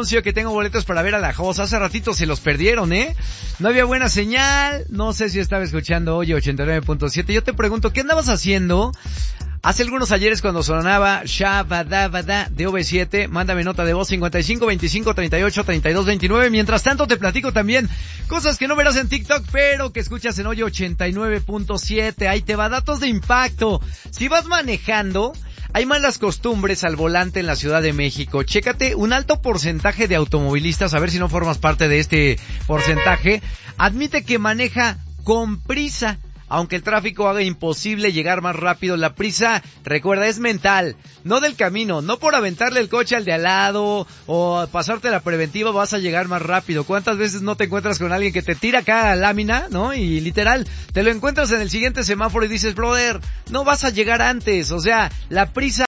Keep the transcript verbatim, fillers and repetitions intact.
anuncio que tengo boletos para ver a la Jos. Hace ratito se los perdieron, ¿eh? No había buena señal. No sé si estaba escuchando hoy ochenta y nueve punto siete. Yo te pregunto, ¿qué andabas haciendo hace algunos ayeres cuando sonaba Shabadabada de O V siete? Mándame nota de voz cincuenta y cinco, veinticinco, treinta y ocho, treinta y dos, veintinueve. Mientras tanto te platico también cosas que no verás en TikTok, pero que escuchas en hoy ochenta y nueve punto siete. Ahí te va, datos de impacto. Si vas manejando, hay malas costumbres al volante en la Ciudad de México. Chécate, un alto porcentaje de automovilistas, a ver si no formas parte de este porcentaje, admite que maneja con prisa. Aunque el tráfico haga imposible llegar más rápido, la prisa, recuerda, es mental, no del camino. No por aventarle el coche al de al lado o pasarte la preventiva vas a llegar más rápido. ¿Cuántas veces no te encuentras con alguien que te tira acá a lámina, no? Y literal, te lo encuentras en el siguiente semáforo y dices, brother, no vas a llegar antes. O sea, la prisa